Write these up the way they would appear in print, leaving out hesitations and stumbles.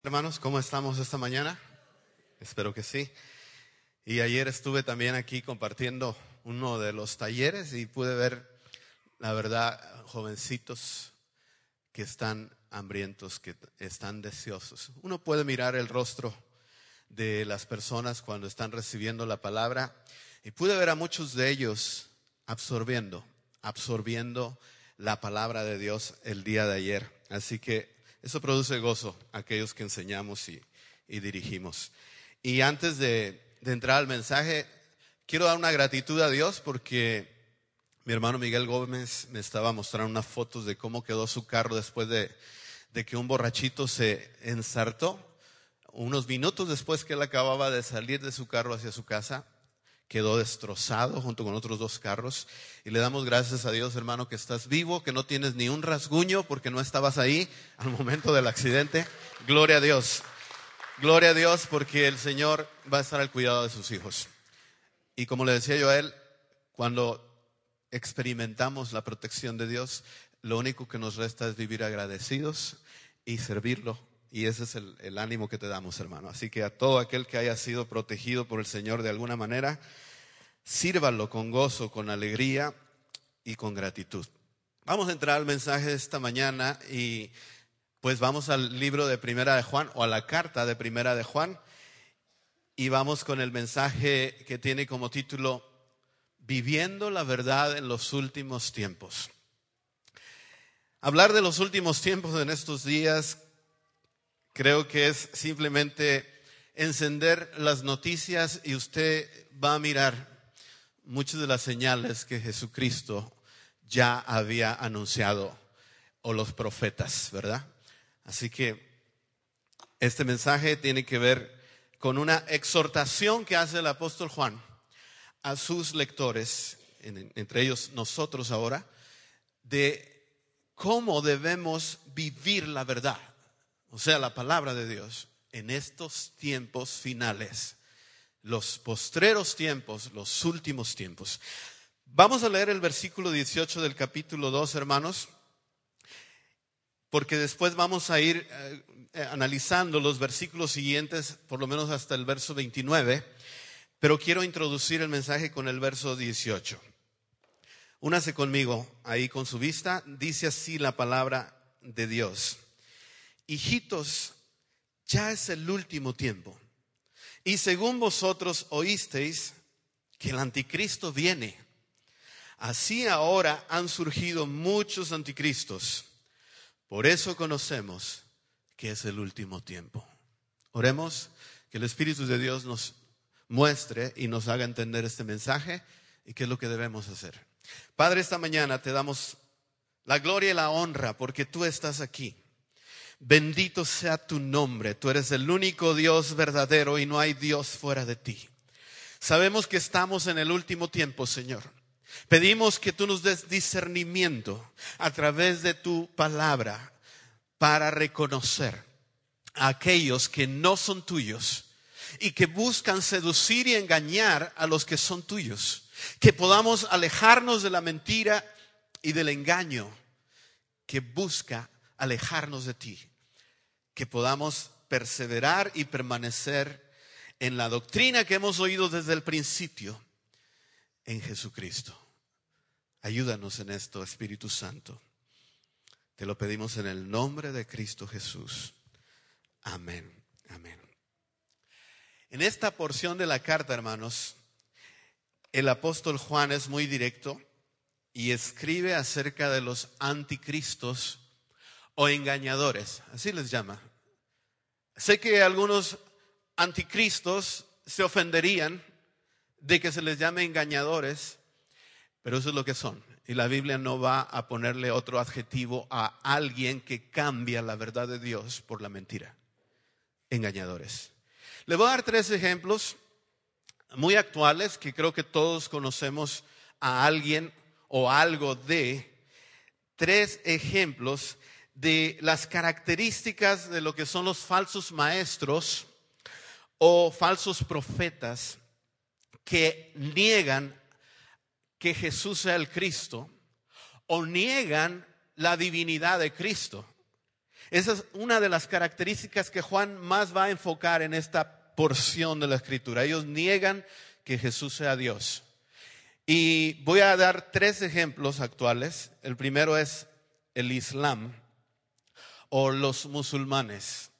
Hermanos, ¿cómo estamos esta mañana? Espero que sí. Y ayer estuve también aquí compartiendo uno de los talleres y pude ver, la verdad, jovencitos que están hambrientos, que están deseosos. Uno puede mirar el rostro de las personas cuando están recibiendo la palabra y pude ver a muchos de ellos absorbiendo la palabra de Dios el día de ayer. Así que eso produce gozo a aquellos que enseñamos y dirigimos. Y antes de entrar al mensaje, quiero dar una gratitud a Dios porque mi hermano Miguel Gómez me estaba mostrando unas fotos de cómo quedó su carro después de que un borrachito se ensartó. Unos minutos después que él acababa de salir de su carro hacia su casa, quedó destrozado junto con otros 2 carros. Y le damos gracias a Dios, hermano, que estás vivo, que no tienes ni un rasguño porque no estabas ahí al momento del accidente. Gloria a Dios. Gloria a Dios, porque el Señor va a estar al cuidado de sus hijos. Y como le decía yo a él, cuando experimentamos la protección de Dios, lo único que nos resta es vivir agradecidos y servirlo. Y ese es el ánimo que te damos, hermano. Así que a todo aquel que haya sido protegido por el Señor de alguna manera, sírvalo con gozo, con alegría y con gratitud. Vamos a entrar al mensaje de esta mañana y pues vamos al libro de Primera de Juan, o a la carta de Primera de Juan, y vamos con el mensaje que tiene como título Viviendo la verdad en los últimos tiempos. Hablar de los últimos tiempos en estos días creo que es simplemente encender las noticias y usted va a mirar muchas de las señales que Jesucristo ya había anunciado, o los profetas, ¿verdad? Así que este mensaje tiene que ver con una exhortación que hace el apóstol Juan a sus lectores, entre ellos nosotros ahora, de cómo debemos vivir la verdad, o sea, la palabra de Dios, en estos tiempos finales, los postreros tiempos, los últimos tiempos. Vamos a leer el versículo 18 del capítulo 2, hermanos, porque después vamos a ir analizando los versículos siguientes, por lo menos hasta el verso 29, pero quiero introducir el mensaje con el verso 18. Únase conmigo ahí con su vista. Dice así la palabra de Dios: Hijitos, ya es el último tiempo, y según vosotros oísteis que el anticristo viene, así ahora han surgido muchos anticristos. Por eso conocemos que es el último tiempo. Oremos que el Espíritu de Dios nos muestre y nos haga entender este mensaje y qué es lo que debemos hacer. Padre, esta mañana te damos la gloria y la honra porque tú estás aquí. Bendito sea tu nombre. Tú eres el único Dios verdadero y no hay Dios fuera de ti. Sabemos que estamos en el último tiempo, Señor. Pedimos que tú nos des discernimiento a través de tu palabra para reconocer a aquellos que no son tuyos y que buscan seducir y engañar a los que son tuyos. Que podamos alejarnos de la mentira y del engaño que busca alejarnos de ti. Que podamos perseverar y permanecer en la doctrina que hemos oído desde el principio, en Jesucristo. Ayúdanos en esto, Espíritu Santo. Te lo pedimos en el nombre de Cristo Jesús. Amén. Amén. En esta porción de la carta, hermanos, el apóstol Juan es muy directo y escribe acerca de los anticristos o engañadores, así les llama. Sé que algunos anticristos se ofenderían de que se les llame engañadores, pero eso es lo que son. Y la Biblia no va a ponerle otro adjetivo a alguien que cambia la verdad de Dios por la mentira. Engañadores. Le voy a dar 3 ejemplos muy actuales que creo que todos conocemos a alguien o algo de. 3 ejemplos de las características de lo que son los falsos maestros o falsos profetas que niegan que Jesús sea el Cristo o niegan la divinidad de Cristo. Esa es una de las características que Juan más va a enfocar en esta porción de la Escritura. Ellos niegan que Jesús sea Dios. Y voy a dar 3 ejemplos actuales. El primero es el Islam o los musulmanes.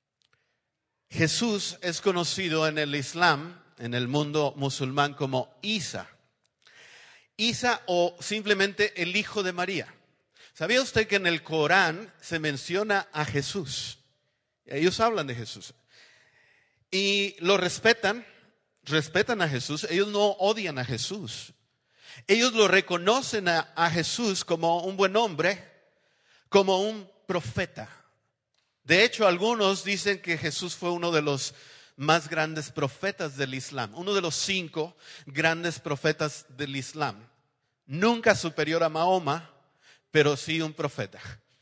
Jesús es conocido en el Islam, en el mundo musulmán, como Isa. Isa o simplemente el Hijo de María. ¿Sabía usted que en el Corán se menciona a Jesús? Ellos hablan de Jesús. Y lo respetan a Jesús. Ellos no odian a Jesús. Ellos lo reconocen a Jesús como un buen hombre, como un profeta. De hecho, algunos dicen que Jesús fue uno de los más grandes profetas del Islam, uno de los 5 grandes profetas del Islam. Nunca superior a Mahoma, pero sí un profeta.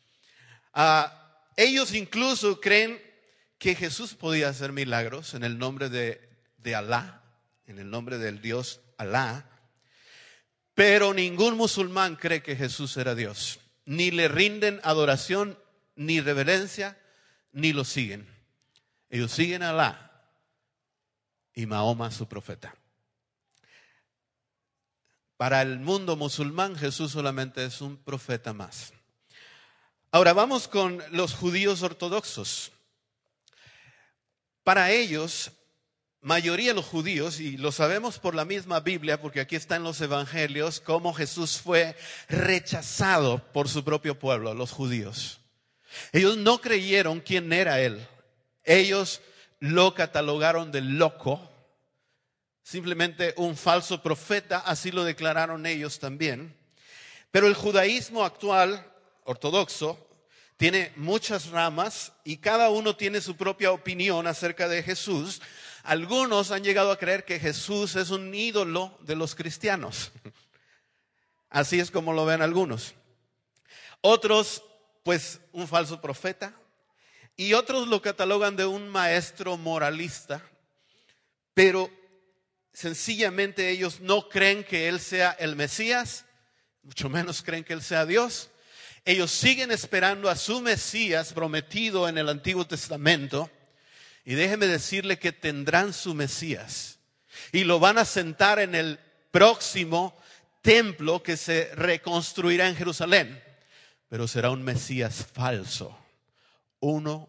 Ellos incluso creen que Jesús podía hacer milagros en el nombre de Alá, en el nombre del Dios Alá, pero ningún musulmán cree que Jesús era Dios. Ni le rinden adoración, ni reverencia, ni lo siguen. Ellos siguen a Alá y Mahoma su profeta. Para el mundo musulmán, Jesús solamente es un profeta más. Ahora vamos con los judíos ortodoxos. Para ellos, mayoría de los judíos, y lo sabemos por la misma Biblia, porque aquí está en los evangelios, cómo Jesús fue rechazado por su propio pueblo, los judíos. Ellos no creyeron quién era Él. Ellos lo catalogaron de loco, simplemente un falso profeta, así lo declararon ellos también. Pero el judaísmo actual, ortodoxo, tiene muchas ramas y cada uno tiene su propia opinión acerca de Jesús. Algunos han llegado a creer que Jesús es un ídolo de los cristianos. Así es como lo ven algunos. Otros, pues, un falso profeta. Y otros lo catalogan de un maestro moralista. Pero sencillamente ellos no creen que Él sea el Mesías, mucho menos creen que Él sea Dios. Ellos siguen esperando a su Mesías prometido en el Antiguo Testamento. Y déjeme decirle que tendrán su Mesías. Y lo van a sentar en el próximo templo que se reconstruirá en Jerusalén. Pero será un Mesías falso. Uno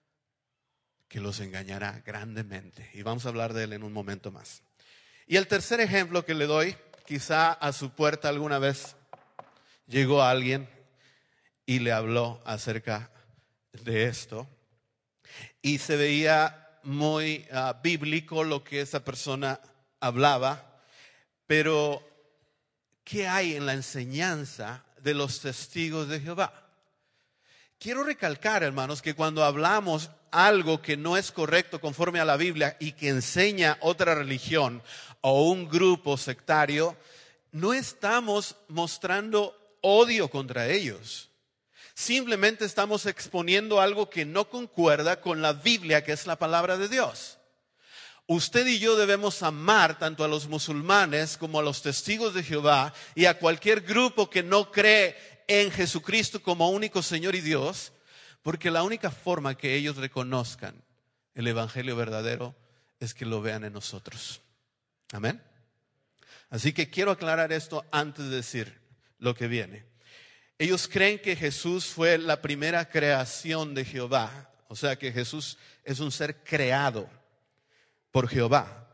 que los engañará grandemente. Y vamos a hablar de él en un momento más. Y el tercer ejemplo que le doy, quizá a su puerta alguna vez llegó alguien y le habló acerca de esto. Y se veía muy bíblico lo que esa persona hablaba. Pero, ¿qué hay en la enseñanza de los testigos de Jehová? Quiero recalcar, hermanos, que cuando hablamos algo que no es correcto conforme a la Biblia y que enseña otra religión o un grupo sectario, no estamos mostrando odio contra ellos. Simplemente estamos exponiendo algo que no concuerda con la Biblia, que es la palabra de Dios. Usted y yo debemos amar tanto a los musulmanes como a los testigos de Jehová y a cualquier grupo que no cree en Jesucristo como único Señor y Dios, porque la única forma que ellos reconozcan el evangelio verdadero es que lo vean en nosotros. Amén. Así que quiero aclarar esto antes de decir lo que viene. Ellos creen que Jesús fue la primera creación de Jehová, o sea que Jesús es un ser creado por Jehová,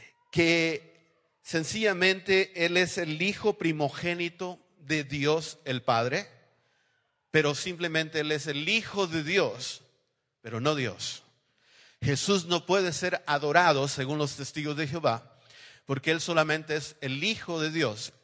que sencillamente Él es el Hijo primogénito de Dios el Padre, pero simplemente Él es el Hijo de Dios, pero no Dios. Jesús no puede ser adorado según los testigos de Jehová, porque Él solamente es el Hijo de Dios,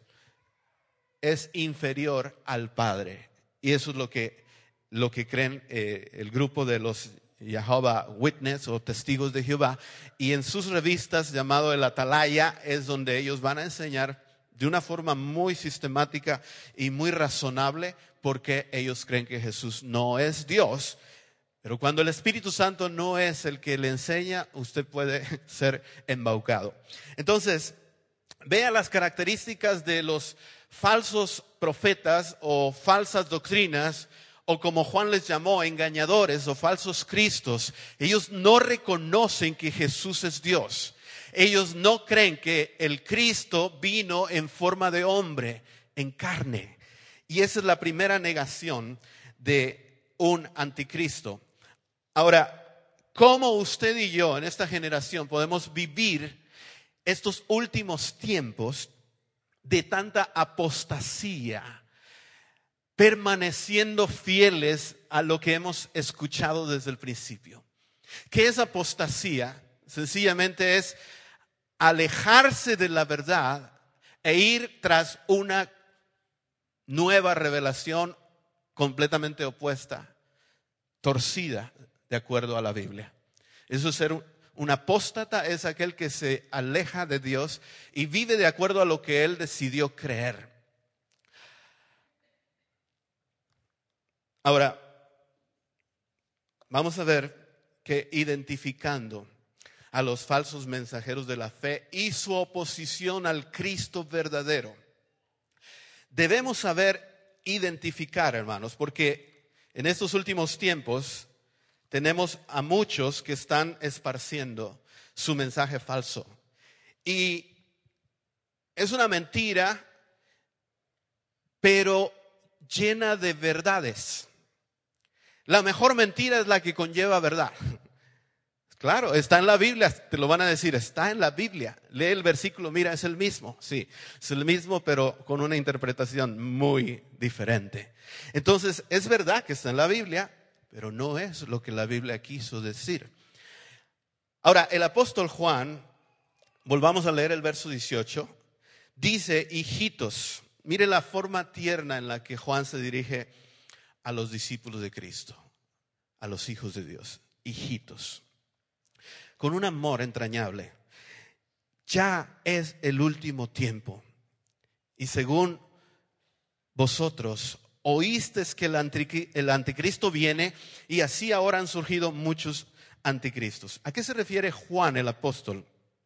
es inferior al Padre. Y eso es lo que creen el grupo de los Jehovah Witness o testigos de Jehová. Y en sus revistas llamado el Atalaya es donde ellos van a enseñar de una forma muy sistemática y muy razonable porque ellos creen que Jesús no es Dios. Pero cuando el Espíritu Santo no es el que le enseña, usted puede ser embaucado. Entonces, vea las características de los falsos profetas o falsas doctrinas o como Juan les llamó, engañadores o falsos cristos, ellos no reconocen que Jesús es Dios. Ellos no creen que el Cristo vino en forma de hombre, en carne. Y esa es la primera negación de un anticristo. Ahora, ¿cómo usted y yo en esta generación podemos vivir estos últimos tiempos de tanta apostasía, permaneciendo fieles a lo que hemos escuchado desde el principio? ¿Qué es apostasía? Sencillamente es alejarse de la verdad e ir tras una nueva revelación completamente opuesta, torcida de acuerdo a la Biblia. Eso es ser un apóstata, es aquel que se aleja de Dios y vive de acuerdo a lo que él decidió creer. Ahora, vamos a ver que identificando a los falsos mensajeros de la fe y su oposición al Cristo verdadero, debemos saber identificar, hermanos, porque en estos últimos tiempos tenemos a muchos que están esparciendo su mensaje falso. Y es una mentira, pero llena de verdades. La mejor mentira es la que conlleva verdad. Claro, está en la Biblia, te lo van a decir, está en la Biblia. Lee el versículo, mira, es el mismo. Sí, es el mismo, pero con una interpretación muy diferente. Entonces, es verdad que está en la Biblia, pero no es lo que la Biblia quiso decir. Ahora, el apóstol Juan, volvamos a leer el verso 18, dice, hijitos. Mire la forma tierna en la que Juan se dirige a los discípulos de Cristo, a los hijos de Dios, hijitos, con un amor entrañable. Ya es el último tiempo, y según vosotros oísteis que el anticristo viene, y así ahora han surgido muchos anticristos. ¿A qué se refiere Juan el apóstol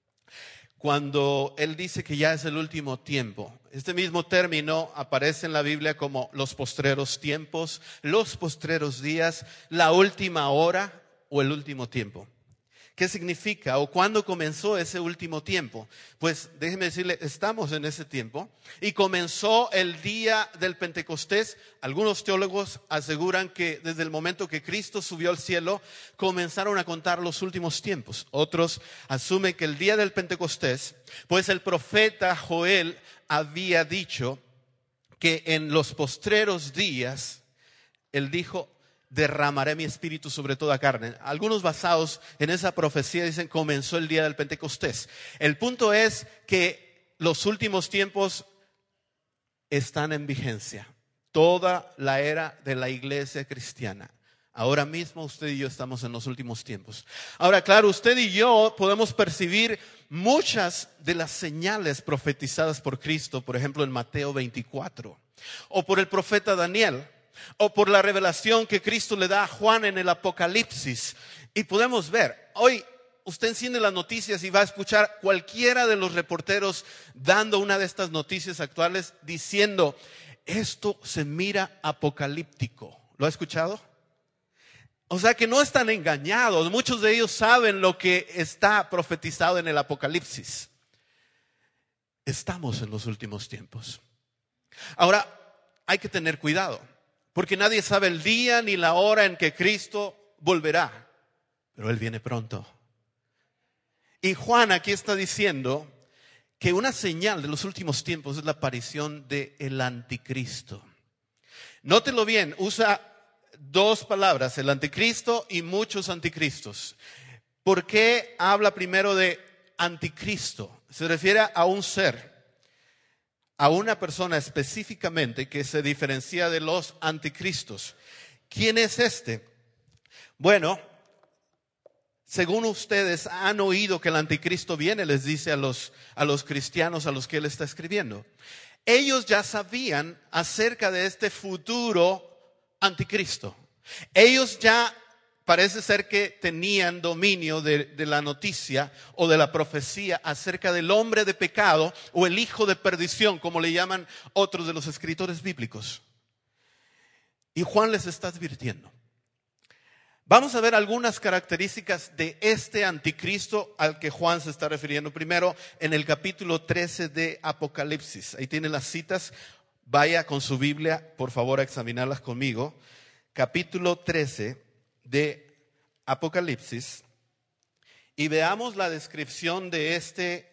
cuando él dice que ya es el último tiempo? Este mismo término aparece en la Biblia como los postreros tiempos, los postreros días, la última hora o el último tiempo. ¿Qué significa o cuándo comenzó ese último tiempo? Pues déjeme decirle, estamos en ese tiempo y comenzó el día del Pentecostés. Algunos teólogos aseguran que desde el momento que Cristo subió al cielo comenzaron a contar los últimos tiempos. Otros asumen que el día del Pentecostés, pues el profeta Joel había dicho que en los postreros días, él dijo, derramaré mi espíritu sobre toda carne. Algunos basados en esa profecía dicen comenzó el día del Pentecostés. El punto es que los últimos tiempos están en vigencia. Toda la era de la iglesia cristiana. Ahora mismo usted y yo estamos en los últimos tiempos. Ahora, claro, usted y yo podemos percibir muchas de las señales profetizadas por Cristo, por ejemplo en Mateo 24, o por el profeta Daniel, o por la revelación que Cristo le da a Juan en el Apocalipsis. Y podemos ver, hoy usted enciende las noticias y va a escuchar cualquiera de los reporteros dando una de estas noticias actuales diciendo, esto se mira apocalíptico. ¿Lo ha escuchado? O sea que no están engañados. Muchos de ellos saben lo que está profetizado en el Apocalipsis. Estamos en los últimos tiempos. Ahora, hay que tener cuidado, porque nadie sabe el día ni la hora en que Cristo volverá, pero Él viene pronto. Y Juan aquí está diciendo que una señal de los últimos tiempos es la aparición del anticristo. Nótelo bien, usa dos palabras, el anticristo y muchos anticristos. ¿Por qué habla primero de anticristo? Se refiere a un ser, a una persona específicamente que se diferencia de los anticristos. ¿Quién es este? Bueno, según ustedes han oído que el anticristo viene, les dice a los cristianos a los que él está escribiendo. Ellos ya sabían acerca de este futuro anticristo. Ellos ya parece ser que tenían dominio de la noticia o de la profecía acerca del hombre de pecado o el hijo de perdición, como le llaman otros de los escritores bíblicos. Y Juan les está advirtiendo. Vamos a ver algunas características de este anticristo al que Juan se está refiriendo. Primero, en el capítulo 13 de Apocalipsis. Ahí tienen las citas. Vaya con su Biblia, por favor, a examinarlas conmigo. Capítulo 13 de Apocalipsis. Y veamos la descripción de este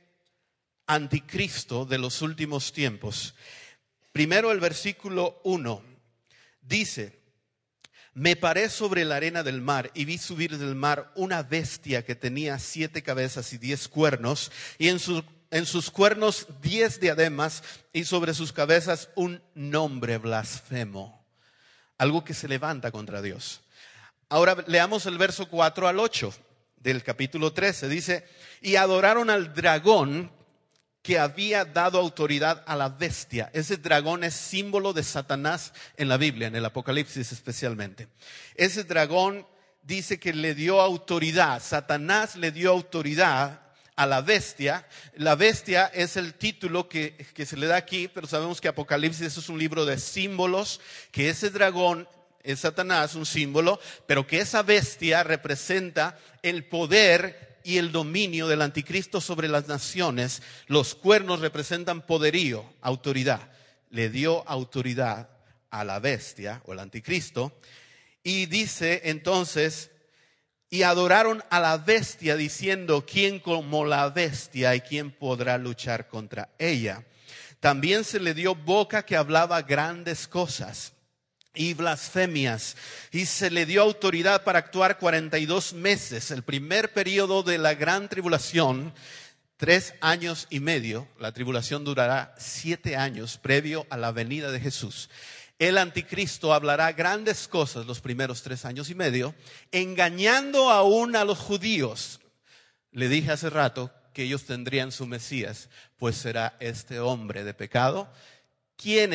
anticristo de los últimos tiempos. Primero el versículo 1 dice: me paré sobre la arena del mar y vi subir del mar una bestia que tenía 7 cabezas y 10 cuernos, y en sus cuernos 10 diademas, y sobre sus cabezas un nombre blasfemo, algo que se levanta contra Dios. Ahora leamos el verso 4 al 8 del capítulo 13. Dice: y adoraron al dragón que había dado autoridad a la bestia. Ese dragón es símbolo de Satanás en la Biblia, en el Apocalipsis especialmente. Ese dragón dice que le dio autoridad. Satanás le dio autoridad a la bestia. La bestia es el título que se le da aquí, pero sabemos que Apocalipsis es un libro de símbolos, que ese dragón es Satanás, un símbolo, pero que esa bestia representa el poder y el dominio del anticristo sobre las naciones. Los cuernos representan poderío, autoridad. Le dio autoridad a la bestia o el anticristo. Y dice entonces: y adoraron a la bestia, diciendo: ¿quién como la bestia y quién podrá luchar contra ella? También se le dio boca que hablaba grandes cosas y blasfemias, y se le dio autoridad para actuar 42 meses, el primer periodo de la gran tribulación, 3 años y medio. La tribulación durará 7 años previo a la venida de Jesús. El anticristo hablará grandes cosas los primeros 3 años y medio, engañando aún a los judíos. Le dije hace rato que ellos tendrían su Mesías, pues será este hombre de pecado quien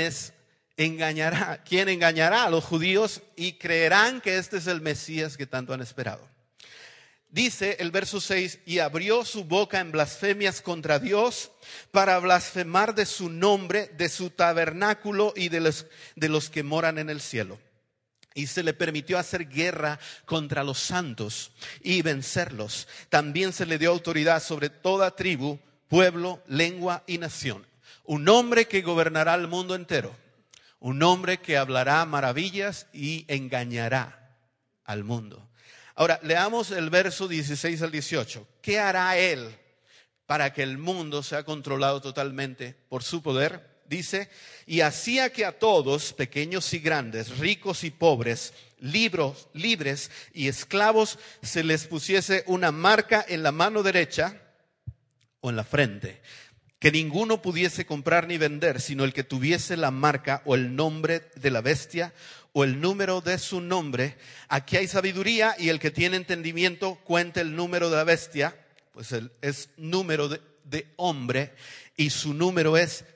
engañará a los judíos y creerán que este es el Mesías que tanto han esperado. Dice el verso 6: y abrió su boca en blasfemias contra Dios, para blasfemar de su nombre, de su tabernáculo y de los que moran en el cielo. Y se le permitió hacer guerra contra los santos y vencerlos. También se le dio autoridad sobre toda tribu, pueblo, lengua y nación. Un hombre que gobernará el mundo entero. Un hombre que hablará maravillas y engañará al mundo. Ahora, leamos el verso 16 al 18. ¿Qué hará él para que el mundo sea controlado totalmente por su poder? Dice: y hacía que a todos, pequeños y grandes, ricos y pobres, libres y esclavos, se les pusiese una marca en la mano derecha o en la frente, que ninguno pudiese comprar ni vender, sino el que tuviese la marca o el nombre de la bestia o el número de su nombre. Aquí hay sabiduría, y el que tiene entendimiento cuente el número de la bestia, pues es número de hombre, y su número es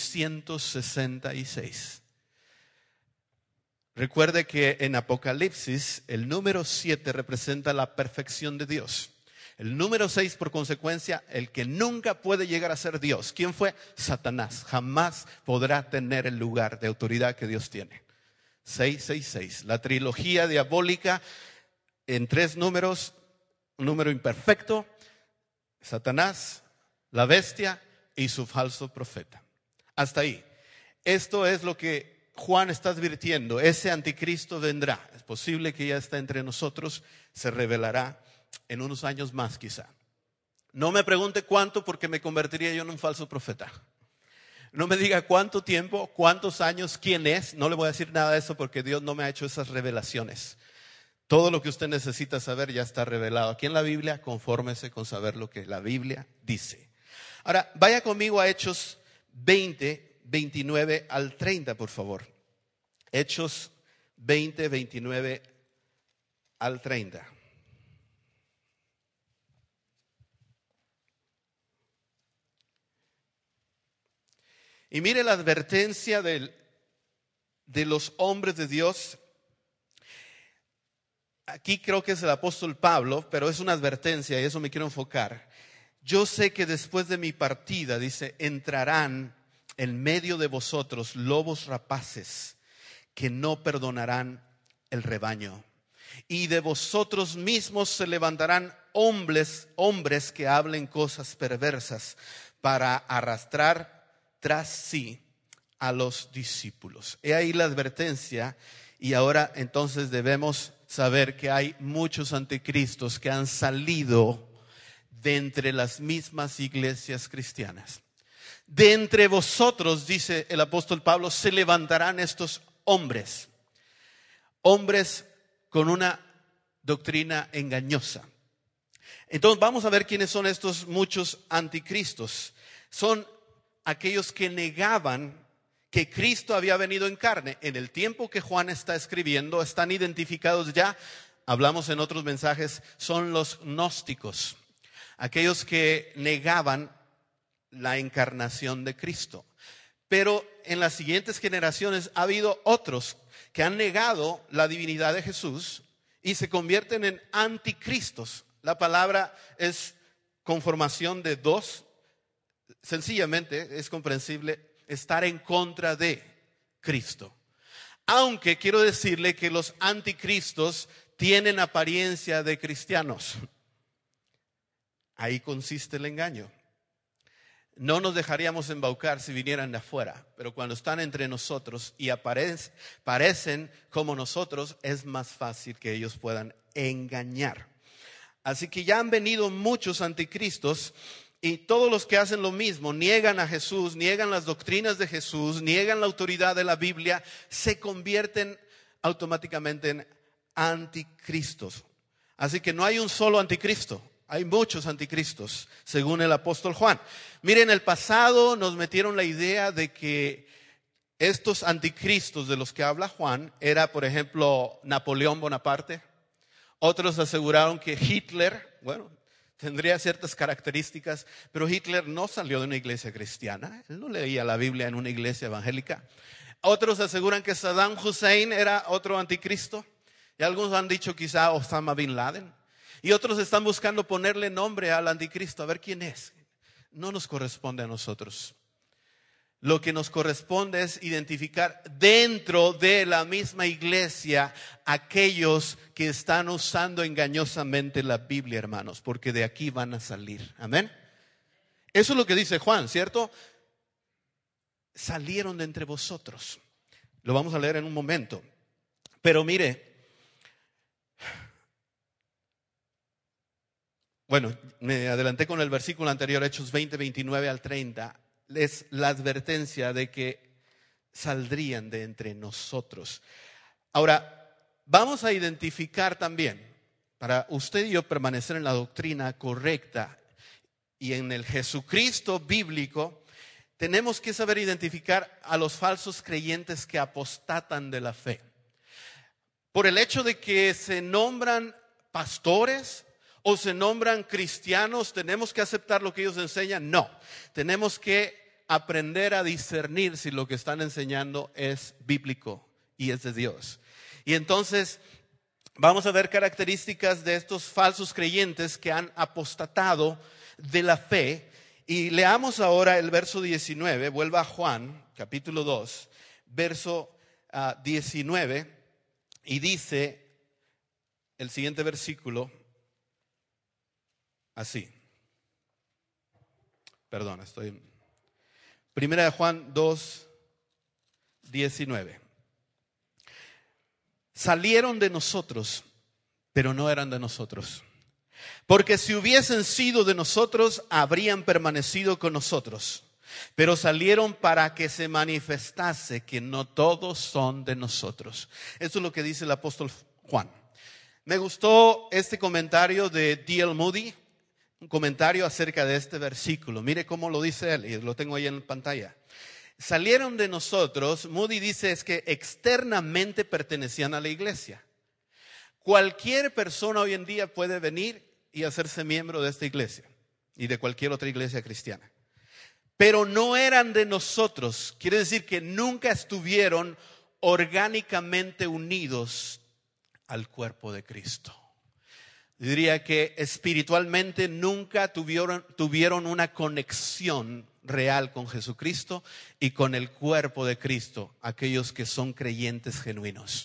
666. Recuerde que en Apocalipsis el número 7 representa la perfección de Dios. El número 6, por consecuencia, el que nunca puede llegar a ser Dios. ¿Quién fue? Satanás. Jamás podrá tener el lugar de autoridad que Dios tiene. 666. La trilogía diabólica en 3 números. Un número imperfecto: Satanás, la bestia y su falso profeta. Hasta ahí. Esto es lo que Juan está advirtiendo. Ese anticristo vendrá. Es posible que ya está entre nosotros. Se revelará en unos años más quizá. No me pregunte cuánto, porque me convertiría yo en un falso profeta. No me diga cuánto tiempo, cuántos años, quién es. No le voy a decir nada de eso, porque Dios no me ha hecho esas revelaciones. Todo lo que usted necesita saber ya está revelado aquí en la Biblia. Confórmese con saber lo que la Biblia dice. Ahora, vaya conmigo a Hechos 20, 29 al 30, por favor. Hechos 20, 29 al 30. Y mire la advertencia de los hombres de Dios. Aquí creo que es el apóstol Pablo, pero es una advertencia y eso me quiero enfocar. Yo sé que después de mi partida, dice, entrarán en medio de vosotros lobos rapaces que no perdonarán el rebaño. Y de vosotros mismos se levantarán hombres que hablen cosas perversas para arrastrar tras sí a los discípulos. He ahí la advertencia, y ahora entonces debemos saber que hay muchos anticristos que han salido de entre las mismas iglesias cristianas. De entre vosotros, dice el apóstol Pablo, se levantarán estos hombres con una doctrina engañosa. Entonces vamos a ver quiénes son estos muchos anticristos. Son aquellos que negaban que Cristo había venido en carne. En el tiempo que Juan está escribiendo, están identificados ya, hablamos en otros mensajes, son los gnósticos, aquellos que negaban la encarnación de Cristo. Pero en las siguientes generaciones ha habido otros que han negado la divinidad de Jesús y se convierten en anticristos. La palabra es conformación de dos. Sencillamente es comprensible estar en contra de Cristo. Aunque quiero decirle que los anticristos tienen apariencia de cristianos. Ahí consiste el engaño. No nos dejaríamos embaucar si vinieran de afuera, pero cuando están entre nosotros y parecen como nosotros, es más fácil que ellos puedan engañar. Así que ya han venido muchos anticristos, y todos los que hacen lo mismo, niegan a Jesús, niegan las doctrinas de Jesús, niegan la autoridad de la Biblia, se convierten automáticamente en anticristos. Así que no hay un solo anticristo. Hay muchos anticristos, según el apóstol Juan. Miren, en el pasado nos metieron la idea de que estos anticristos de los que habla Juan era, por ejemplo, Napoleón Bonaparte. Otros aseguraron que Hitler, tendría ciertas características, pero Hitler no salió de una iglesia cristiana. Él no leía la Biblia en una iglesia evangélica. Otros aseguran que Saddam Hussein era otro anticristo. Y algunos han dicho quizá Osama Bin Laden. Y otros están buscando ponerle nombre al anticristo, a ver quién es. No nos corresponde a nosotros. Lo que nos corresponde es identificar dentro de la misma iglesia aquellos que están usando engañosamente la Biblia, hermanos, porque de aquí van a salir. Amén. Eso es lo que dice Juan, ¿cierto? Salieron de entre vosotros. Lo vamos a leer en un momento. Pero mire, me adelanté con el versículo anterior, Hechos 20, 29 al 30. Es la advertencia de que saldrían de entre nosotros. Ahora, vamos a identificar también, para usted y yo permanecer en la doctrina correcta y en el Jesucristo bíblico, tenemos que saber identificar a los falsos creyentes que apostatan de la fe. Por el hecho de que se nombran pastores o se nombran cristianos, ¿tenemos que aceptar lo que ellos enseñan? No, tenemos que aprender a discernir si lo que están enseñando es bíblico y es de Dios. Y entonces vamos a ver características de estos falsos creyentes que han apostatado de la fe. Y leamos ahora el verso 19, vuelva a Juan, capítulo 2, verso 19, y dice el siguiente versículo así. Primera de Juan 2, 19. Salieron de nosotros, pero no eran de nosotros. Porque si hubiesen sido de nosotros, habrían permanecido con nosotros. Pero salieron para que se manifestase que no todos son de nosotros. Esto es lo que dice el apóstol Juan. Me gustó este comentario de D.L. Moody, un comentario acerca de este versículo. Mire cómo lo dice él, y lo tengo ahí en pantalla. Salieron de nosotros, Moody dice, es que externamente pertenecían a la iglesia. Cualquier persona hoy en día puede venir y hacerse miembro de esta iglesia y de cualquier otra iglesia cristiana. Pero no eran de nosotros. Quiere decir que nunca estuvieron orgánicamente unidos al cuerpo de Cristo. Diría que espiritualmente nunca tuvieron una conexión real con Jesucristo y con el cuerpo de Cristo, aquellos que son creyentes genuinos.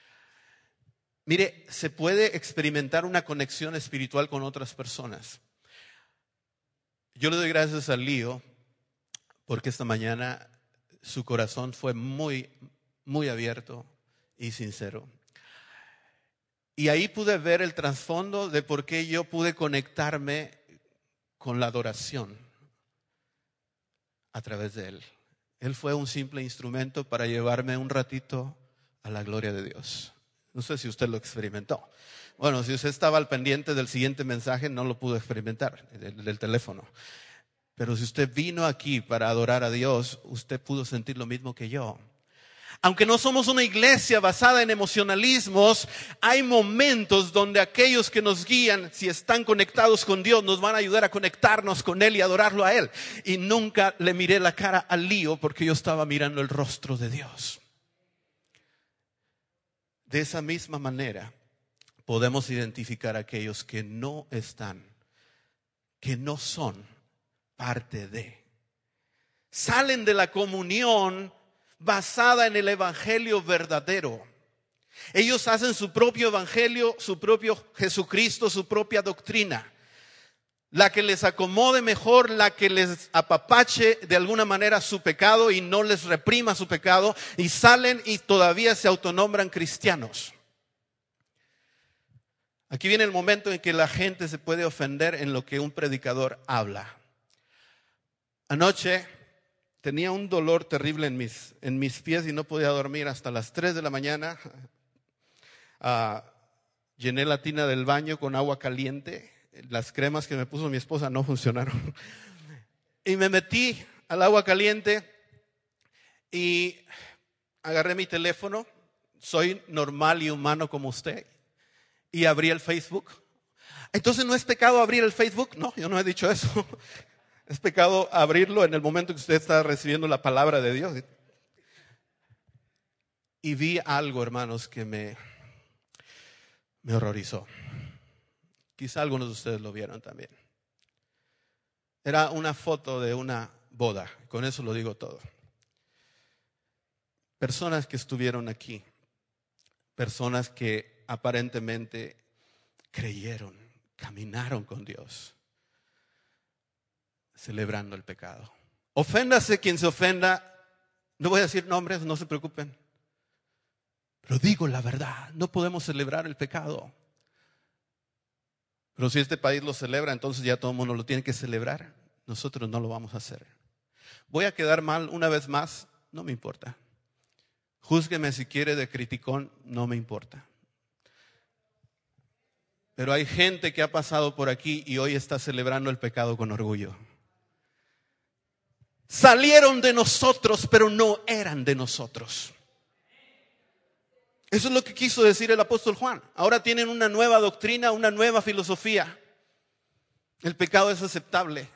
Mire, se puede experimentar una conexión espiritual con otras personas. Yo le doy gracias a Lío porque esta mañana su corazón fue muy, muy abierto y sincero. Y ahí pude ver el trasfondo de por qué yo pude conectarme con la adoración a través de él. Él fue un simple instrumento para llevarme un ratito a la gloria de Dios. No sé si usted lo experimentó. Bueno, si usted estaba al pendiente del siguiente mensaje, no lo pudo experimentar, del teléfono. Pero si usted vino aquí para adorar a Dios, usted pudo sentir lo mismo que yo. Aunque no somos una iglesia basada en emocionalismos, hay momentos donde aquellos que nos guían, si están conectados con Dios, nos van a ayudar a conectarnos con Él y adorarlo a Él. Y nunca le miré la cara al Lío porque yo estaba mirando el rostro de Dios. De esa misma manera podemos identificar a aquellos que no están, que no son parte de. Salen de la comunión basada en el evangelio verdadero. Ellos hacen su propio evangelio, su propio Jesucristo, su propia doctrina. La que les acomode mejor, la que les apapache de alguna manera su pecado y no les reprima su pecado, y salen y todavía se autonombran cristianos. Aquí viene el momento en que la gente se puede ofender en lo que un predicador habla. Anoche tenía un dolor terrible en mis pies y no podía dormir hasta las 3 de la mañana. Llené la tina del baño con agua caliente. Las cremas que me puso mi esposa no funcionaron. Y me metí al agua caliente y agarré mi teléfono. Soy normal y humano como usted. Y abrí el Facebook. Entonces, ¿no es pecado abrir el Facebook? No, yo no he dicho eso. Es pecado abrirlo en el momento que usted está recibiendo la palabra de Dios. Y vi algo, hermanos, que me horrorizó. Quizá algunos de ustedes lo vieron también. Era una foto de una boda. Con eso lo digo todo. Personas que estuvieron aquí. Personas que aparentemente creyeron, caminaron con Dios, celebrando el pecado. Oféndase quien se ofenda. No voy a decir nombres, no se preocupen. Pero digo la verdad, no podemos celebrar el pecado. Pero si este país lo celebra, entonces ya todo el mundo lo tiene que celebrar. Nosotros no lo vamos a hacer. ¿Voy a quedar mal una vez más? No me importa. Júzgueme si quiere de criticón, no me importa. Pero hay gente que ha pasado por aquí y hoy está celebrando el pecado con orgullo. Salieron de nosotros, pero no eran de nosotros. Eso es lo que quiso decir el apóstol Juan. Ahora tienen una nueva doctrina, una nueva filosofía. El pecado es aceptable.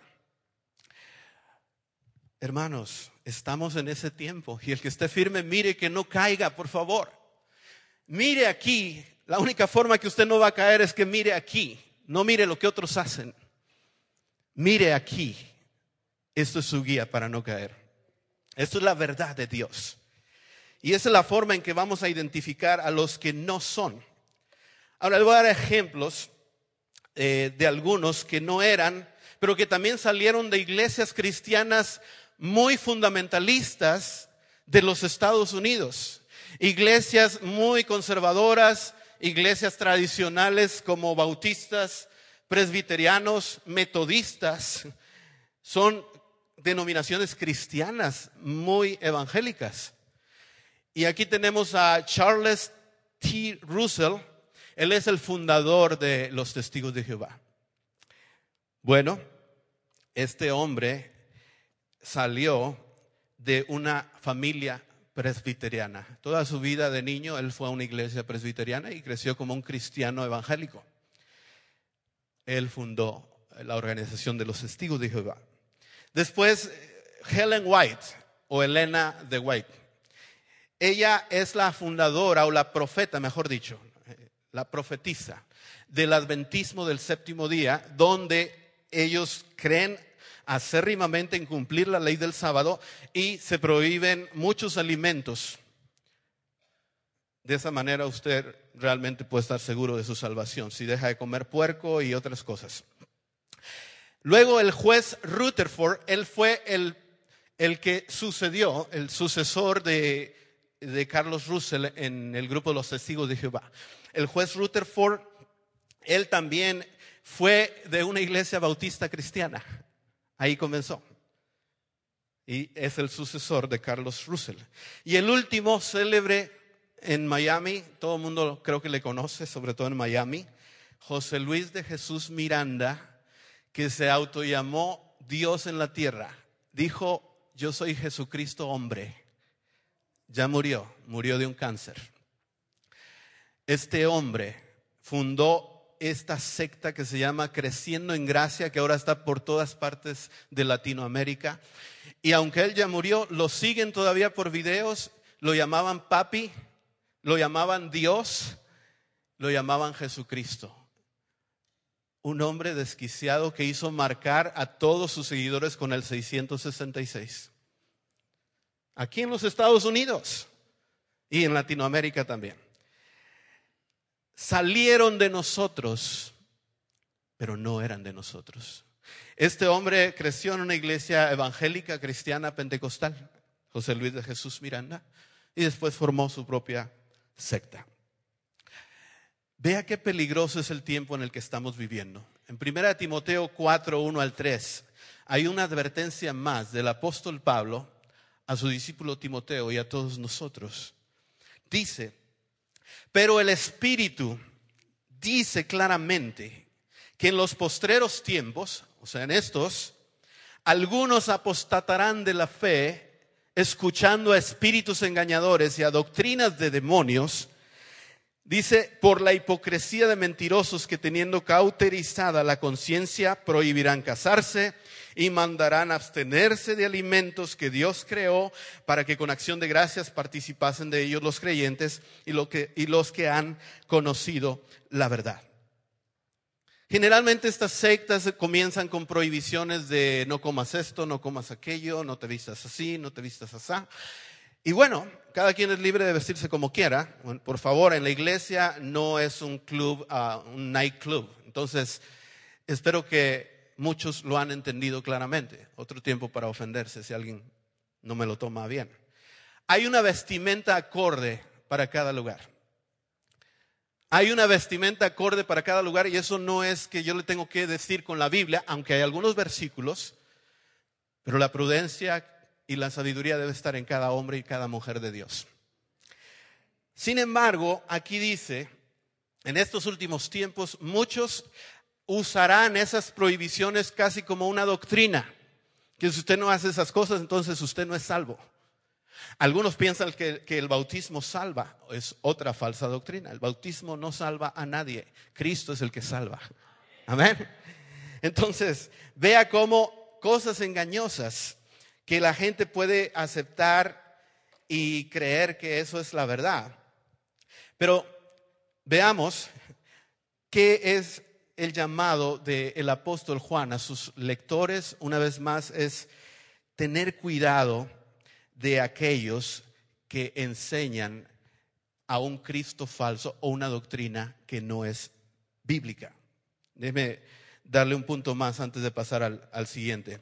Hermanos, estamos en ese tiempo. Y el que esté firme, mire que no caiga, por favor. Mire aquí. La única forma que usted no va a caer es que mire aquí. No mire lo que otros hacen. Mire aquí. Esto es su guía para no caer. Esto es la verdad de Dios. Y esa es la forma en que vamos a identificar a los que no son. Ahora le voy a dar ejemplos de algunos que no eran, pero que también salieron de iglesias cristianas muy fundamentalistas de los Estados Unidos. Iglesias muy conservadoras, iglesias tradicionales como bautistas, presbiterianos, metodistas. Son denominaciones cristianas muy evangélicas. Y aquí tenemos a Charles T. Russell. Él es el fundador de los Testigos de Jehová. Bueno, este hombre salió de una familia presbiteriana. Toda su vida de niño él fue a una iglesia presbiteriana y creció como un cristiano evangélico. Él fundó la organización de los Testigos de Jehová. Después, Helen White o Elena de White. Ella es la fundadora o la profeta, mejor dicho, la profetisa del adventismo del séptimo día, donde ellos creen acérrimamente en cumplir la ley del sábado y se prohíben muchos alimentos. De esa manera usted realmente puede estar seguro de su salvación, si deja de comer puerco y otras cosas. Luego el juez Rutherford, él fue el que sucedió, el sucesor de Carlos Russell en el grupo de los Testigos de Jehová. El juez Rutherford, él también fue de una iglesia bautista cristiana. Ahí comenzó. Y es el sucesor de Carlos Russell. Y el último célebre en Miami, todo el mundo creo que le conoce, sobre todo en Miami, José Luis de Jesús Miranda, que se autollamó Dios en la tierra. Dijo, yo soy Jesucristo hombre. Ya murió de un cáncer. Este hombre fundó esta secta que se llama Creciendo en Gracia, que ahora está por todas partes de Latinoamérica. Y aunque él ya murió, lo siguen todavía por videos. Lo llamaban papi, lo llamaban Dios, lo llamaban Jesucristo. Un hombre desquiciado que hizo marcar a todos sus seguidores con el 666. Aquí en los Estados Unidos y en Latinoamérica también. Salieron de nosotros, pero no eran de nosotros. Este hombre creció en una iglesia evangélica cristiana pentecostal, José Luis de Jesús Miranda, y después formó su propia secta. Vea qué peligroso es el tiempo en el que estamos viviendo. En 1 Timoteo 4, 1 al 3, hay una advertencia más del apóstol Pablo a su discípulo Timoteo y a todos nosotros. Dice, pero el Espíritu dice claramente que en los postreros tiempos, o sea en estos, algunos apostatarán de la fe, escuchando a espíritus engañadores y a doctrinas de demonios. Dice, por la hipocresía de mentirosos que teniendo cauterizada la conciencia prohibirán casarse y mandarán abstenerse de alimentos que Dios creó para que con acción de gracias participasen de ellos los creyentes y los que han conocido la verdad. Generalmente estas sectas comienzan con prohibiciones de no comas esto, no comas aquello, no te vistas así, no te vistas así. Y bueno, cada quien es libre de vestirse como quiera. Por favor, en la iglesia no es un club, un nightclub. Entonces, espero que muchos lo han entendido claramente. Otro tiempo para ofenderse si alguien no me lo toma bien. Hay una vestimenta acorde para cada lugar. Hay una vestimenta acorde para cada lugar y eso no es que yo le tengo que decir con la Biblia, aunque hay algunos versículos, pero la prudencia y la sabiduría debe estar en cada hombre y cada mujer de Dios. Sin embargo, aquí dice, en estos últimos tiempos, muchos usarán esas prohibiciones casi como una doctrina. Que si usted no hace esas cosas, entonces usted no es salvo. Algunos piensan que el bautismo salva. Es otra falsa doctrina. El bautismo no salva a nadie. Cristo es el que salva. Amén. Entonces, vea cómo cosas engañosas que la gente puede aceptar y creer que eso es la verdad. Pero veamos qué es el llamado del apóstol Juan a sus lectores. Una vez más es tener cuidado de aquellos que enseñan a un Cristo falso o una doctrina que no es bíblica. Déjeme darle un punto más antes de pasar al siguiente.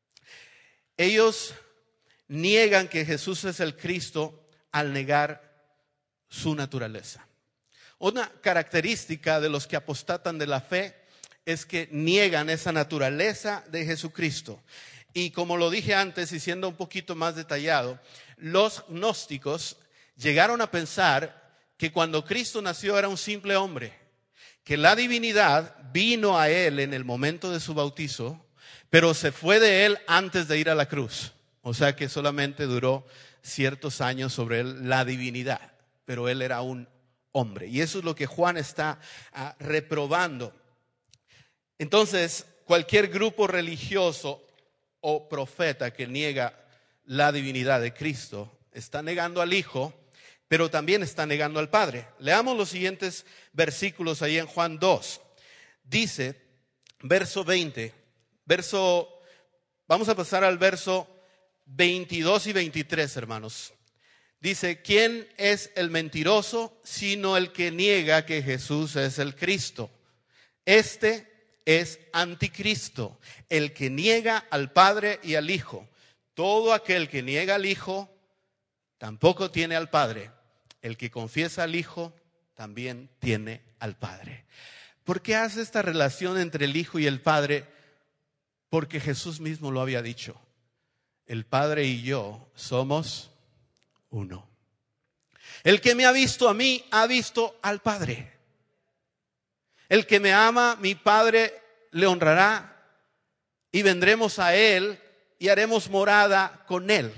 Ellos niegan que Jesús es el Cristo al negar su naturaleza. Una característica de los que apostatan de la fe es que niegan esa naturaleza de Jesucristo. Y como lo dije antes y siendo un poquito más detallado, los gnósticos llegaron a pensar que cuando Cristo nació era un simple hombre, que la divinidad vino a él en el momento de su bautizo, pero se fue de él antes de ir a la cruz. O sea que solamente duró ciertos años sobre él la divinidad, pero él era un hombre. Y eso es lo que Juan está reprobando. Entonces, cualquier grupo religioso o profeta que niega la divinidad de Cristo está negando al Hijo, pero también está negando al Padre. Leamos los siguientes versículos ahí en Juan 2. Dice, verso 20, verso Vamos a pasar al verso 22 y 23, hermanos. Dice, ¿quién es el mentiroso sino el que niega que Jesús es el Cristo? Este es anticristo, el que niega al Padre y al Hijo. Todo aquel que niega al Hijo tampoco tiene al Padre. El que confiesa al Hijo también tiene al Padre. ¿Por qué hace esta relación entre el Hijo y el Padre? Porque Jesús mismo lo había dicho. El Padre y yo somos uno. El que me ha visto a mí, ha visto al Padre. El que me ama, mi Padre le honrará y vendremos a Él y haremos morada con Él.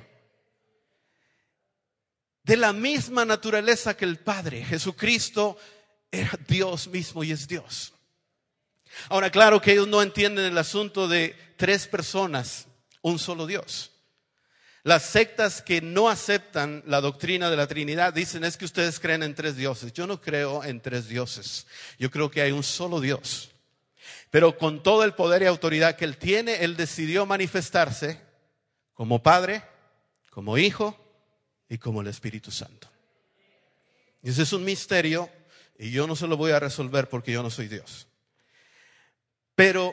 De la misma naturaleza que el Padre, Jesucristo era Dios mismo y es Dios. Ahora, claro que ellos no entienden el asunto de tres personas, un solo Dios. Las sectas que no aceptan la doctrina de la Trinidad dicen es que ustedes creen en tres dioses. Yo no creo en tres dioses. Yo creo que hay un solo Dios. Pero con todo el poder y autoridad que Él tiene, Él decidió manifestarse como Padre, como Hijo y como el Espíritu Santo. Y ese es un misterio y yo no se lo voy a resolver porque yo no soy Dios. Pero,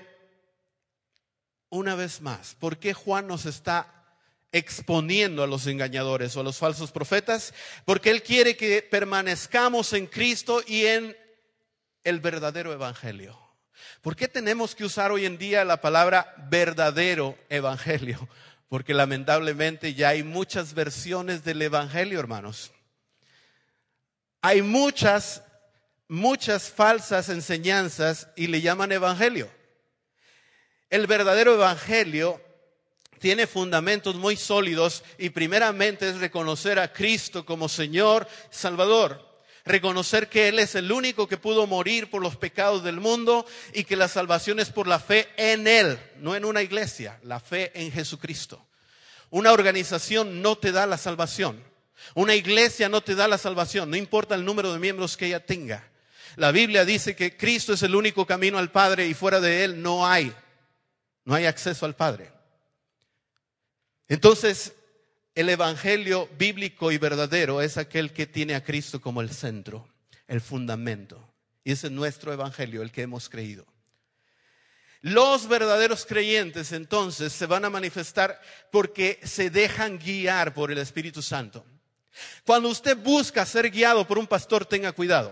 una vez más, ¿por qué Juan nos está exponiendo a los engañadores o a los falsos profetas? Porque Él quiere que permanezcamos en Cristo y en el verdadero evangelio. ¿Por qué tenemos que usar hoy en día la palabra verdadero evangelio? Porque lamentablemente ya hay muchas versiones del evangelio, hermanos. Hay muchas falsas enseñanzas y le llaman evangelio. El verdadero evangelio tiene fundamentos muy sólidos y primeramente es reconocer a Cristo como Señor, Salvador. Reconocer que Él es el único que pudo morir por los pecados del mundo y que la salvación es por la fe en Él, no en una iglesia, la fe en Jesucristo. Una organización no te da la salvación. Una iglesia no te da la salvación, no importa el número de miembros que ella tenga. La Biblia dice que Cristo es el único camino al Padre y fuera de Él no hay acceso al Padre. Entonces, el evangelio bíblico y verdadero es aquel que tiene a Cristo como el centro, el fundamento. Y ese es nuestro evangelio, el que hemos creído. Los verdaderos creyentes entonces se van a manifestar porque se dejan guiar por el Espíritu Santo. Cuando usted busca ser guiado por un pastor, tenga cuidado.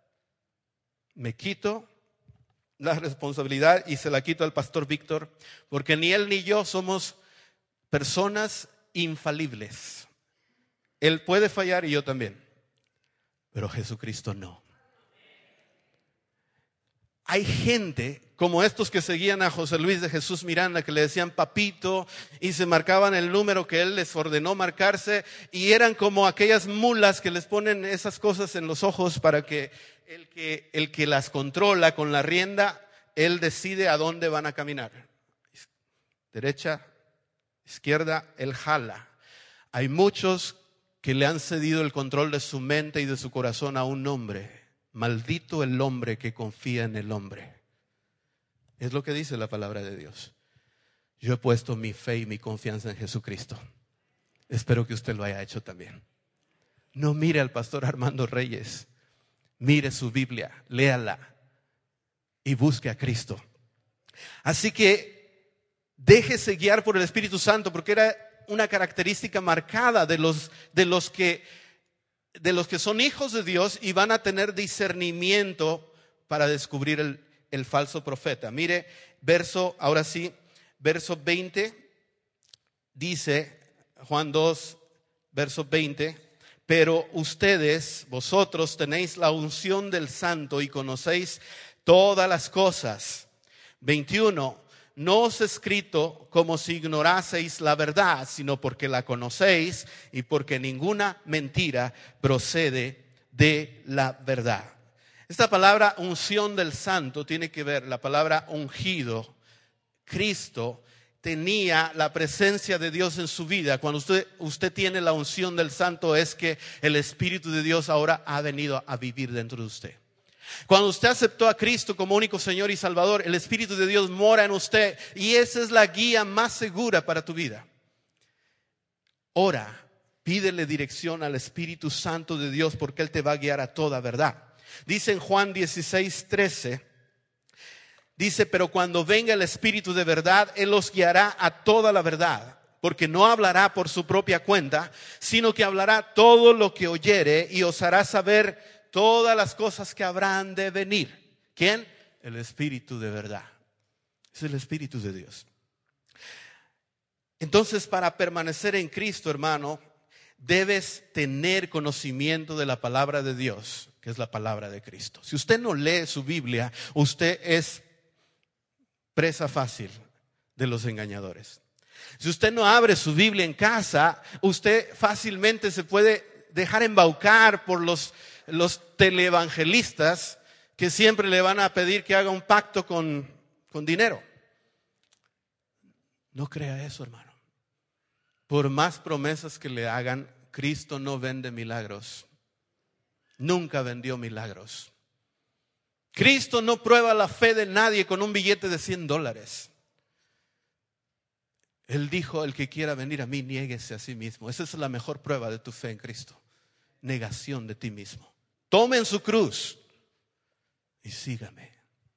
Me quito la responsabilidad y se la quito al pastor Víctor, porque ni él ni yo somos personas infalibles. Él puede fallar y yo también, pero Jesucristo no. Hay gente como estos que seguían a José Luis de Jesús Miranda, que le decían papito y se marcaban el número que él les ordenó marcarse, y eran como aquellas mulas que les ponen esas cosas en los ojos para que el que las controla con la rienda, él decide a dónde van a caminar. Derecha, izquierda, él jala. Hay muchos que le han cedido el control de su mente y de su corazón a un hombre. Maldito el hombre que confía en el hombre. Es lo que dice la palabra de Dios. Yo he puesto mi fe y mi confianza en Jesucristo. Espero que usted lo haya hecho también. No mire al pastor Armando Reyes. Mire su Biblia, léala y busque a Cristo. Así que déjese guiar por el Espíritu Santo, porque era una característica marcada de los que son hijos de Dios y van a tener discernimiento para descubrir el falso profeta. Mire, verso 20, dice Juan 2, verso 20, pero vosotros tenéis la unción del Santo y conocéis todas las cosas. 21, no os he escrito como si ignoraseis la verdad, sino porque la conocéis y porque ninguna mentira procede de la verdad. Esta palabra unción del Santo tiene que ver, la palabra ungido. Cristo tenía la presencia de Dios en su vida. Cuando usted tiene la unción del Santo, es que el Espíritu de Dios ahora ha venido a vivir dentro de usted. Cuando usted aceptó a Cristo como único Señor y Salvador, el Espíritu de Dios mora en usted y esa es la guía más segura para tu vida. Ora, pídele dirección al Espíritu Santo de Dios porque Él te va a guiar a toda verdad. Dice en Juan 16:13, dice, pero cuando venga el Espíritu de verdad, Él los guiará a toda la verdad. Porque no hablará por su propia cuenta, sino que hablará todo lo que oyere y os hará saber todas las cosas que habrán de venir. ¿Quién? El Espíritu de verdad. Es el Espíritu de Dios. Entonces, para permanecer en Cristo, hermano, debes tener conocimiento de la palabra de Dios, que es la palabra de Cristo. Si usted no lee su Biblia, usted es presa fácil de los engañadores. Si usted no abre su Biblia en casa, usted fácilmente se puede dejar embaucar por los televangelistas que siempre le van a pedir que haga un pacto con dinero. No crea eso, hermano. Por más promesas que le hagan, Cristo no vende milagros. Nunca vendió milagros. Cristo no prueba la fe de nadie con un billete de $100. Él dijo, el que quiera venir a mí, niéguese a sí mismo. Esa es la mejor prueba de tu fe en Cristo. Negación de ti mismo. Tomen su cruz y sígame.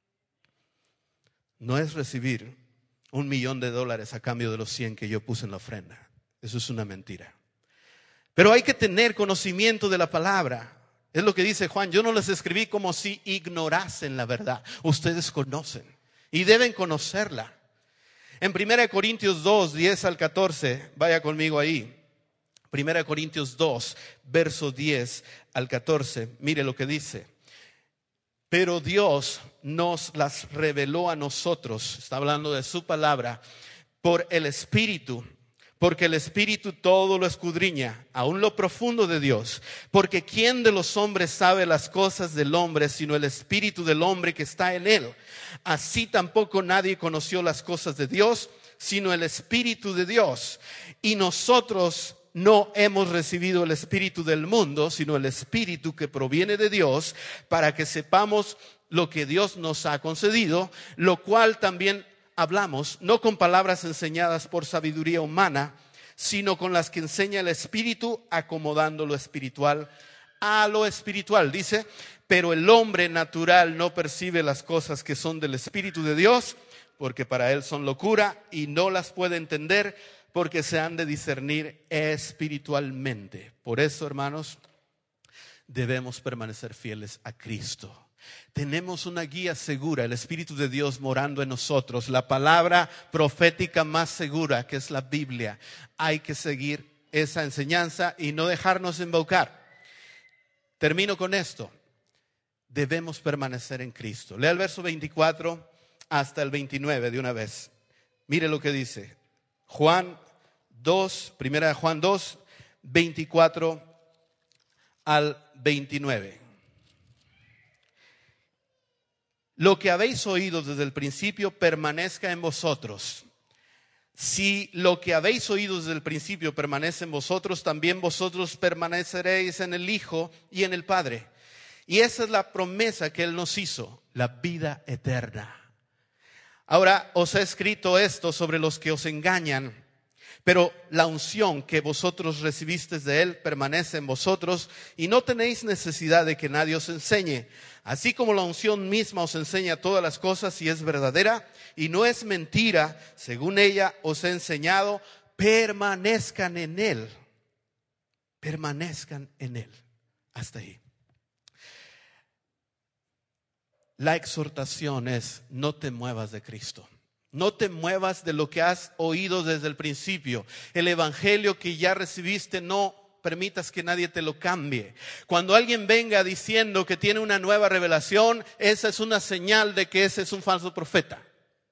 No es recibir $1,000,000 a cambio de los 100 que yo puse en la ofrenda. Eso es una mentira. Pero hay que tener conocimiento de la palabra. Es lo que dice Juan. Yo no les escribí como si ignorasen la verdad. Ustedes conocen y deben conocerla. En 1 Corintios 2, 10 al 14, vaya conmigo ahí. 1 Corintios 2, verso 10 al 14, mire lo que dice. Pero Dios nos las reveló a nosotros, está hablando de su palabra, por el Espíritu. Porque el Espíritu todo lo escudriña, aún lo profundo de Dios. Porque ¿quién de los hombres sabe las cosas del hombre, sino el Espíritu del hombre que está en él? Así tampoco nadie conoció las cosas de Dios, sino el Espíritu de Dios. Y nosotros no hemos recibido el Espíritu del mundo, sino el Espíritu que proviene de Dios, para que sepamos lo que Dios nos ha concedido, lo cual también hablamos, no con palabras enseñadas por sabiduría humana, sino con las que enseña el Espíritu, acomodando lo espiritual a lo espiritual. Dice, pero el hombre natural no percibe las cosas que son del Espíritu de Dios, porque para él son locura y no las puede entender, porque se han de discernir espiritualmente. Por eso, hermanos, debemos permanecer fieles a Cristo. Tenemos una guía segura, el Espíritu de Dios morando en nosotros, la palabra profética más segura, que es la Biblia. Hay que seguir esa enseñanza y no dejarnos embaucar. Termino con esto. Debemos permanecer en Cristo. Lea el verso 24 hasta el 29 de una vez. Mire lo que dice. Juan 2, primera de Juan 2, 24 al 29. Lo que habéis oído desde el principio permanezca en vosotros. Si lo que habéis oído desde el principio permanece en vosotros, también vosotros permaneceréis en el Hijo y en el Padre. Y esa es la promesa que Él nos hizo, la vida eterna. Ahora os he escrito esto sobre los que os engañan, pero la unción que vosotros recibisteis de Él permanece en vosotros y no tenéis necesidad de que nadie os enseñe. Así como la unción misma os enseña todas las cosas y es verdadera y no es mentira, según ella os he enseñado, permanezcan en Él. Permanezcan en Él. Hasta ahí. La exhortación es: no te muevas de Cristo. No te muevas de lo que has oído desde el principio. El evangelio que ya recibiste, no permitas que nadie te lo cambie. Cuando alguien venga diciendo que tiene una nueva revelación, esa es una señal de que ese es un falso profeta.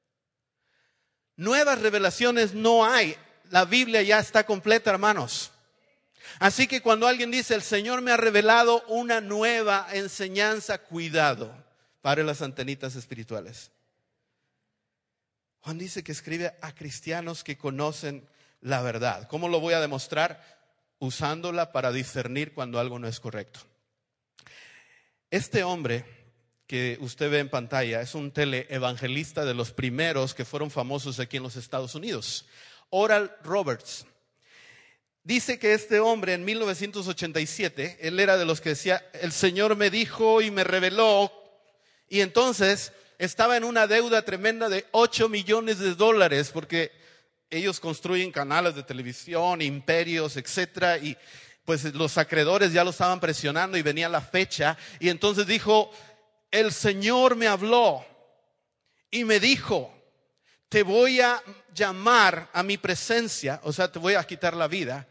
Nuevas revelaciones no hay. La Biblia ya está completa, hermanos. Así que cuando alguien dice: el Señor me ha revelado una nueva enseñanza, cuidado, pare las antenitas espirituales. Juan dice que escribe a cristianos que conocen la verdad. ¿Cómo lo voy a demostrar? Usándola para discernir cuando algo no es correcto. Este hombre que usted ve en pantalla es un teleevangelista de los primeros que fueron famosos aquí en los Estados Unidos. Oral Roberts. Dice que este hombre en 1987, él era de los que decía, el Señor me dijo y me reveló, y entonces estaba en una deuda tremenda de $8 millones, porque ellos construyen canales de televisión, imperios, etcétera, y pues los acreedores ya lo estaban presionando y venía la fecha, y entonces dijo, el Señor me habló y me dijo, te voy a llamar a mi presencia, o sea, te voy a quitar la vida.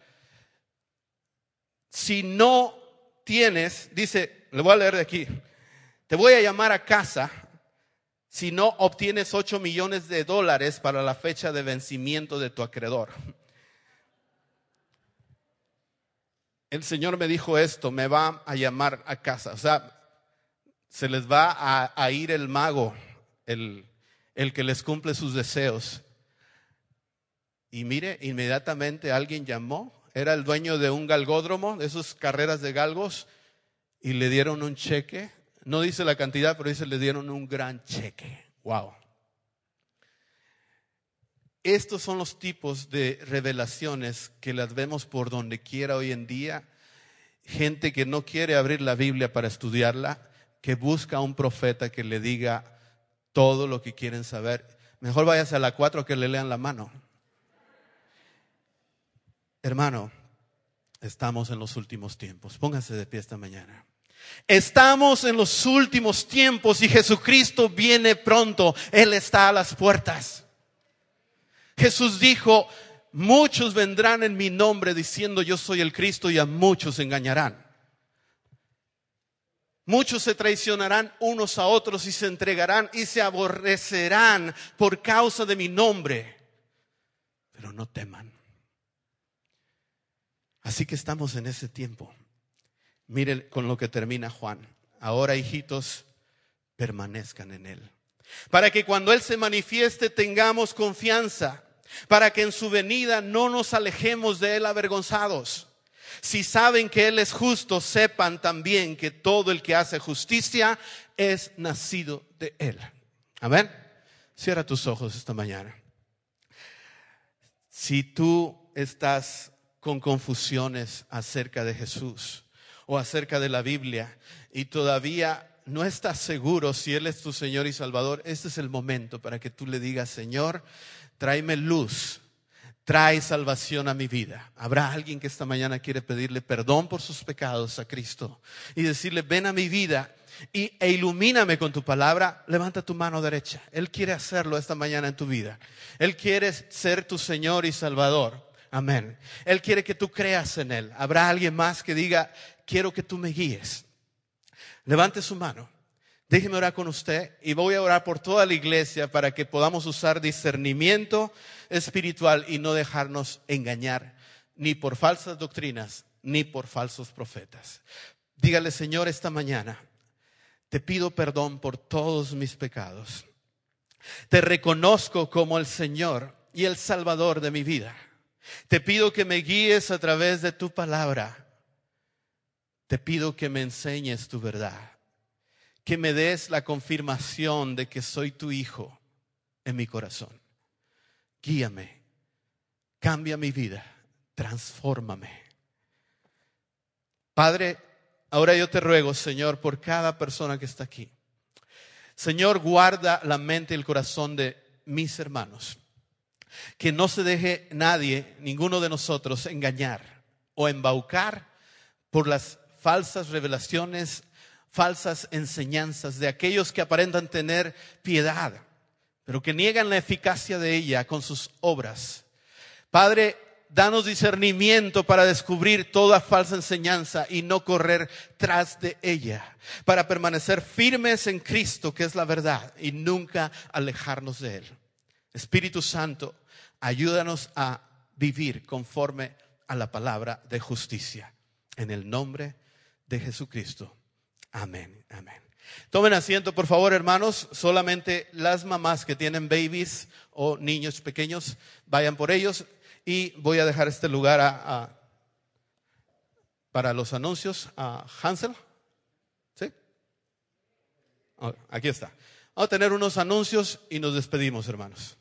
Si no tienes, dice, le voy a leer de aquí, te voy a llamar a casa si no obtienes $8 millones para la fecha de vencimiento de tu acreedor. El Señor me dijo esto, me va a llamar a casa. O sea, se les va a ir el mago, el que les cumple sus deseos. Y mire, inmediatamente alguien llamó, era el dueño de un galgódromo, de esas carreras de galgos, y le dieron un cheque. No dice la cantidad, pero dice le dieron un gran cheque. Wow. Estos son los tipos de revelaciones que las vemos por donde quiera hoy en día. Gente que no quiere abrir la Biblia para estudiarla, que busca a un profeta que le diga todo lo que quieren saber. Mejor váyase a la 4 que le lean la mano. Hermano, estamos en los últimos tiempos. Póngase de pie esta mañana. Estamos en los últimos tiempos y Jesucristo viene pronto. Él está a las puertas. Jesús dijo, muchos vendrán en mi nombre diciendo yo soy el Cristo, y a muchos engañarán. Muchos se traicionarán unos a otros y se entregarán y se aborrecerán por causa de mi nombre. Pero no teman. Así que estamos en ese tiempo. Miren con lo que termina Juan. Ahora, hijitos, permanezcan en Él, para que cuando Él se manifieste tengamos confianza, para que en su venida no nos alejemos de Él avergonzados. Si saben que Él es justo, sepan también que todo el que hace justicia es nacido de Él. Amén. Cierra tus ojos esta mañana. Si tú estás con confusiones acerca de Jesús o acerca de la Biblia y todavía no estás seguro si Él es tu Señor y Salvador, este es el momento para que tú le digas, Señor, tráeme luz, trae salvación a mi vida. Habrá alguien que esta mañana quiere pedirle perdón por sus pecados a Cristo y decirle, ven a mi vida e ilumíname con tu palabra. Levanta tu mano derecha. Él quiere hacerlo esta mañana en tu vida. Él quiere ser tu Señor y Salvador. Amén. Él quiere que tú creas en Él. Habrá alguien más que diga, quiero que tú me guíes. Levante su mano. Déjeme orar con usted y voy a orar por toda la iglesia para que podamos usar discernimiento espiritual y no dejarnos engañar ni por falsas doctrinas ni por falsos profetas. Dígale, Señor, esta mañana te pido perdón por todos mis pecados. Te reconozco como el Señor y el Salvador de mi vida. Te pido que me guíes a través de tu palabra. Te pido que me enseñes tu verdad. Que me des la confirmación de que soy tu hijo en mi corazón. Guíame, cambia mi vida, transfórmame. Padre, ahora yo te ruego, Señor, por cada persona que está aquí. Señor, guarda la mente y el corazón de mis hermanos. Que no se deje nadie, ninguno de nosotros, engañar o embaucar por las falsas revelaciones, falsas enseñanzas de aquellos que aparentan tener piedad, pero que niegan la eficacia de ella con sus obras. Padre, danos discernimiento para descubrir toda falsa enseñanza y no correr tras de ella, para permanecer firmes en Cristo, que es la verdad, y nunca alejarnos de Él. Espíritu Santo, ayúdanos a vivir conforme a la palabra de justicia. En el nombre de Jesucristo. Amén, amén. Tomen asiento, por favor, hermanos. Solamente las mamás que tienen babies o niños pequeños, vayan por ellos. Y voy a dejar este lugar para los anuncios a Hansel. ¿Sí? Aquí está. Vamos a tener unos anuncios y nos despedimos, hermanos.